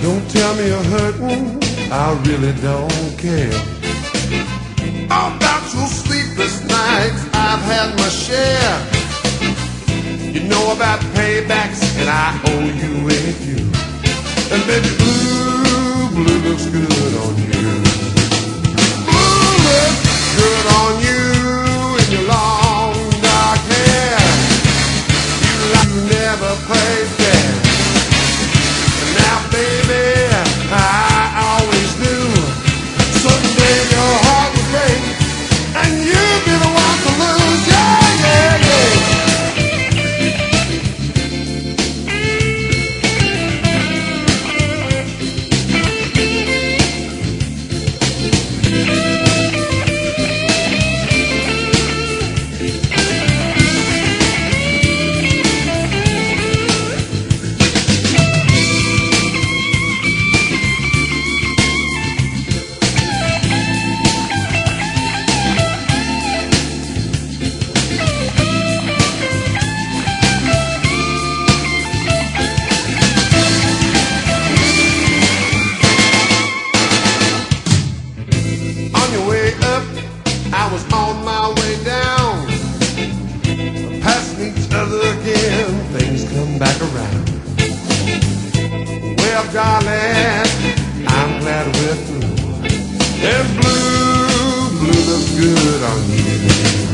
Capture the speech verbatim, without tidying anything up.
Don't tell me you're hurting, I really don't care. About your sleepless nights, I've had my share. You know about paybacks, and I owe you a few. And baby, blue, blue looks good on you. Blue looks good on you in your long dark hair. You like you never played fair. And now, baby, I always knew someday your heart would break, and you'd be the one to lose. Yeah, yeah, yeah. I was on my way down. Passing each other again, things come back around. Well, darling, I'm glad we're through. And blue, blue looks good on you.